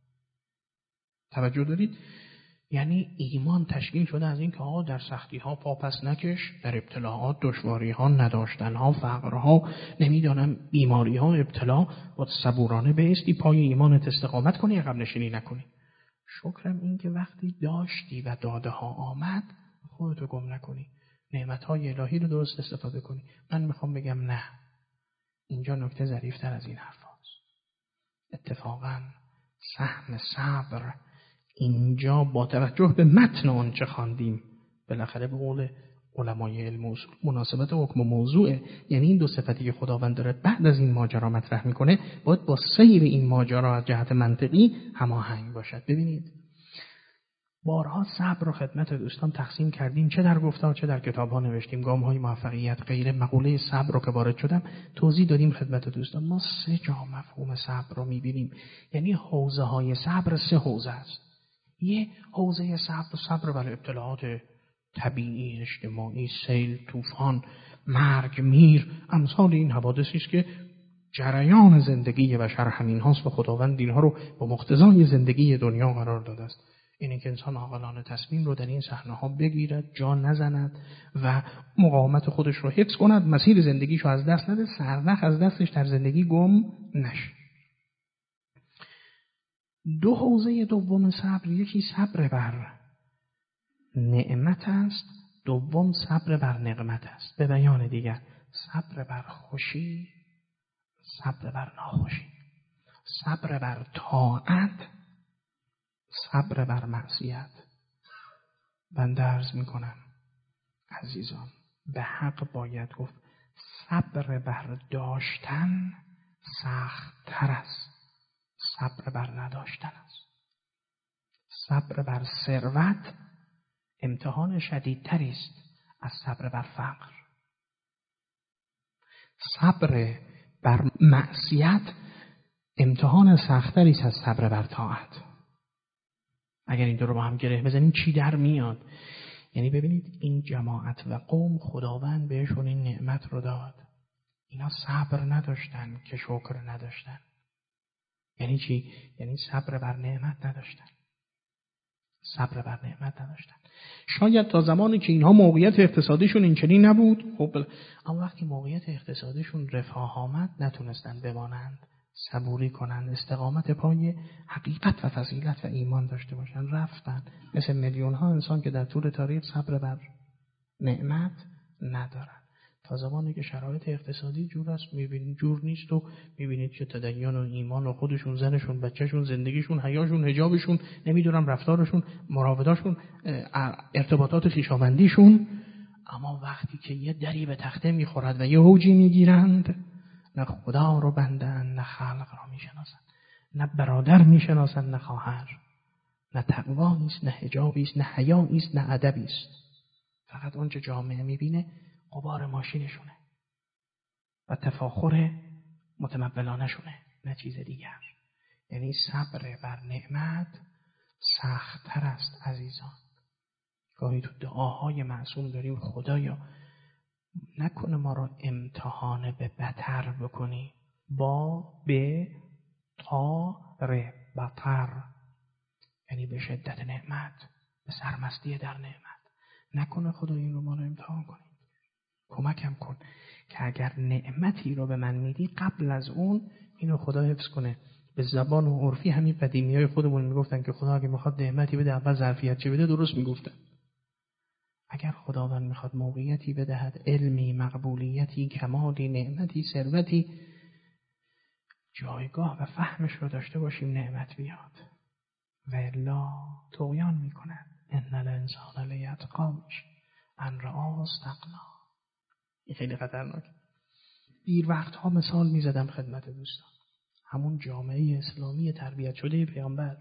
توجه دارید؟ یعنی ایمان تشکیل شده از این که آقا در سختی ها پا پس نکش، در ابتلاعات، دشواری ها، نداشتن ها، فقر ها، نمیدانم بیماری ها، ابتلا، با صبورانه بایستی پای ایمانت استقامت کنی، عقب نشینی نکنی. شکرم این که وقتی داشتی و داده ها آمد خودتو گم نکنی، نعمت های الهی رو درست استفاده کنی. من میخوام بگم نه، اینجا نکته ظریفتر از این حرف هاست. اتفاقا سهم صبر اینجا با توجه به متن اون چه خواندیم، بالاخره به قول علمای علم و اصول مناسبت حکم و موضوعه، یعنی این دو صفتی که خداوند داره بعد از این ماجرا مطرح میکنه باید با سیر این ماجرا از جهت منطقی هماهنگ باشد. ببینید بارها صبر رو خدمت دوستان تقسیم کردیم، چه در گفتار چه در کتاب ها نوشتیم، گام های موفقیت غیره. مقوله صبر رو که وارد شدم توضیح دادیم خدمت دوستان. ما سه جا مفهوم صبر رو میبینیم، یعنی حوزه های صبر سه حوزه است. یه حوزه صبر، صبر بر ابتلاعات طبیعی، اجتماعی، سیل، طوفان، مرگ، میر، امثال این حوادثی است که جریان زندگی بشر همین هاست و خداوند اینها رو با مقتضای زندگی دنیا قرار داده است. اینه که انسان عاقلانه تصمیم رو در این صحنه ها بگیرد، جا نزند و مقاومت خودش رو حفظ کند، مسیر زندگیش رو از دست نده، سرنخ از دستش در زندگی گم نشه. دو حوزه دوم صبر، یکی صبر بر نعمت است، دوم صبر بر نقمت است. به بیان دیگر، صبر بر خوشی، صبر بر ناخوشی، صبر بر طاعت، صبر بر معصیت. بنده عرض میکنم عزیزان، به حق باید گفت صبر بر داشتن سخت تر است، صبر بر نداشتن است. صبر بر ثروت امتحان شدیدتری است از صبر بر فقر. صبر بر معصیت امتحان سخت‌تری است از صبر بر طاعت. اگر این دو رو با هم گره بزنیم چی در میاد؟ یعنی ببینید این جماعت و قوم خداوند بهشون این نعمت رو داد، اینا صبر نداشتن که شکر نداشتن. یعنی چی؟ یعنی صبر بر نعمت نداشتن، صبر بر نعمت نداشتن. شاید تا زمانی که اینها موقعیت اقتصادیشون این چنین نبود، خب اما وقتی موقعیت اقتصادیشون رفاه آمد نتونستن بمانند، صبوری کنند، استقامت پای حقیقت و فضیلت و ایمان داشته باشن، رفتن. مثل میلیون ها انسان که در طول تاریخ صبر بر نعمت ندارن. تا زمانی که شرایط اقتصادی جور است میبینید جور نیست و میبینید که تدین و ایمان و خودشون، زنشون، بچهشون، زندگیشون، حیاشون، حجابشون، نمیدونم رفتارشون، مراوداشون، ارتباطات خویشاوندیشون. اما وقتی که یه دری به تخته میخورد و یه اوجی میگیرند، نه خدا رو بندن، نه خلق را میشناسند، نه برادر میشناسند، نه خواهر، نه تقوی است، نه حجابی است، نه حیایی است، نه ادبی است. فقط اونچه جامعه میبینه غبار ماشینشونه و تفاخر متمولانشونه، نه چیز دیگر. یعنی صبر بر نعمت سخت‌تر است عزیزان. گاهی تو دعاهای معصوم داریم خدایا نکنه ما رو امتحان به بتر بکنی، با به تا ر بتر، یعنی به شدت نعمت، به سرمستی در نعمت. نکنه خدا این رو ما رو امتحان کنی. کمکم کن که اگر نعمتی رو به من میدی قبل از اون اینو خدا حفظ کنه. به زبان و عرفی همین قدیمیای خودمون میگفتن که خدا اگه میخواد نعمتی بده اول ظرفیت چه بده، درست میگفتن. اگر خداوند میخواد موقعیتی بدهد، علمی، مقبولیتی، کمالی، نعمتی، ثروتی، جایگاه و فهمش رو داشته باشیم نعمت بیاد. و الا طغیان میکنن. ان الانسان لیطغی ان رآه استغنا. این خیلی خطرناکه. دیر وقتها مثال میزدم خدمت دوستان، همون جامعه اسلامی تربیت شده پیامبر،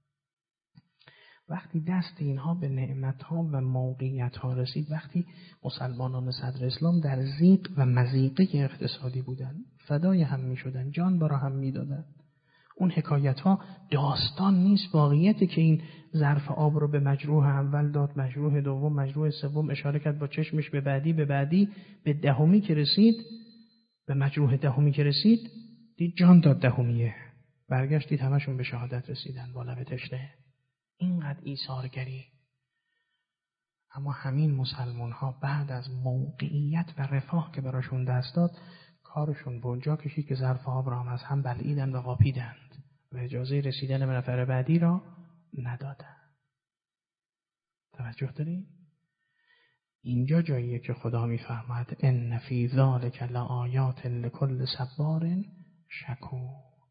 وقتی دست اینها به نعمتها و موقعیتها رسید، وقتی مسلمانان صدر اسلام در ضیق و مضیقه اقتصادی بودن، فدای هم می شدن، جان برا هم می دادن. اون حکایت ها داستان نیست، واقعیته که این ظرف آب رو به مجروح اول داد، مجروح دوم، مجروح سوم، اشاره کرد با چشمش به بعدی به بعدی، به دهمی که رسید، به مجروح دهمی که رسید دید جان داد دهمیه، برگشتید همشون به شهادت رسیدن با لب تشنه. اینقدر ایثارگری. اما همین مسلمان ها بعد از موقعیت و رفاه که براشون دست داد، کارشون به اونجا کشید که ظرف آب را هم از هم بلعیدن و قاپیدند و اجازه رسیدن به نفر بعدی را ندادن. توجه دارید؟ اینجا جاییه که خدا میفرماید ان فی ذلک لآیات لکل صبار شکور.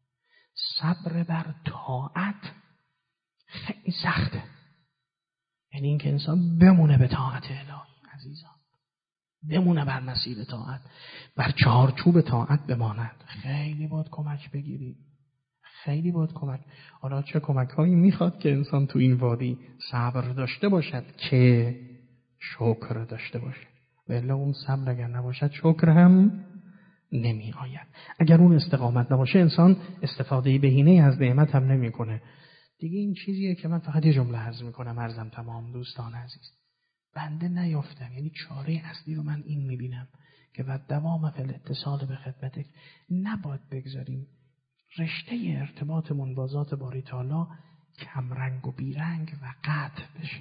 صبر بر طاعت خیلی سخته، یعنی این که انسان بمونه به طاعت الهی. عزیزان بمونه بر مسیر طاعت، بر چارچوب طاعت بماند. خیلی باید کمک بگیری، خیلی باید کمک. حالا چه کمک هایی میخواد که انسان تو این وادی صبر داشته باشد که شکر داشته باشد. ولی اون صبر اگر نباشد شکر هم نمی آید. اگر اون استقامت نباشه انسان استفاده بهینه از نعمت هم نمی کنه. دیگه این چیزیه که من فقط یه جمله عرض میکنم، عرضم تمام دوستان عزیز. بنده نیافتم، یعنی چاره اصلی رو من این میبینم که و دوام فی الاتصال به خدمتک، نباید بگذاریم رشته ارتباطمون با ذات باری تعالی کمرنگ و بیرنگ و قطع بشه.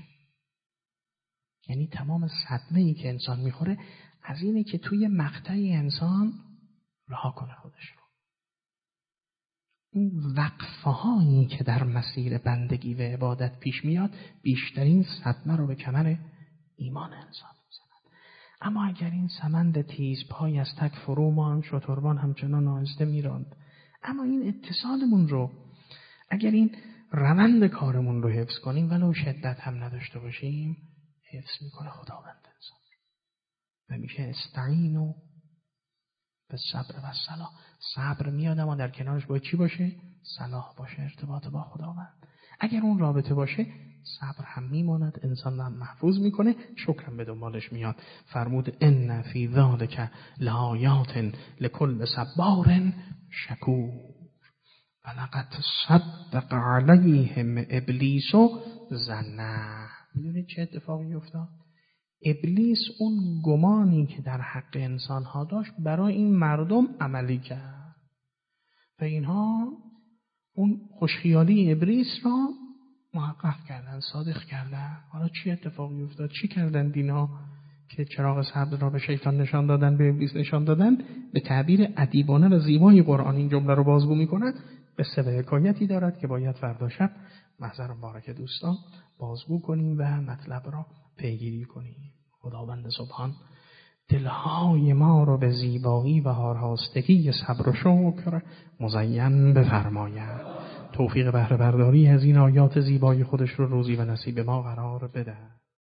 یعنی تمام صدمه‌ای که انسان میخوره از اینه که توی مقطعی انسان رها کنه خودش رو. این وقفه هایی که در مسیر بندگی و عبادت پیش میاد بیشترین صدمه رو به کمر ایمان انسان میزند. اما اگر این سمند تیز پای از تک فرو ماند، شتربان همچنان آهسته میراند. اما این اتصالمون رو، اگر این روند کارمون رو حفظ کنیم ولو شدت هم نداشته باشیم، حفظ میکنه خداوند انسان. و میشه استعینو به صبر و صلاح. صبر میاد اما در کنارش باید چی باشه؟ صلاح باشه، ارتباط با خداوند. اگر اون رابطه باشه صبر هم میماند، انسان هم محفوظ میکنه، شکرم به دنبالش میاد. فرمود ان فی ذلک لآیات لکل صبار شکور ولقد صدق علیهم ابلیس ظنه. میدونید چه اتفاقی افتاد؟ ابلیس اون گمانی که در حق انسان ها داشت برای این مردم عملی کرد و اینها اون خوشخیالی ابلیس را محقق کردن، صادق کردن. حالا چی اتفاقی افتاد؟ چی کردن دینا که چراغ سبز را به شیطان نشان دادن، به ابلیس نشان دادن؟ به تعبیر ادیبانه و زیبای قرآن این جمله رو بازگو می‌کند. قصه و حکایتی دارد که باید فردا شب محضر مبارک دوستان بازگو کنیم و مطلب را پیگیری کنیم. خداوند سبحان دلهای ما رو به زیبایی و هارهاستگی صبر و شکر مزین بفرماید. توفیق بهره برداری از این آیات زیبای خودش رو روزی و نصیب ما قرار بده.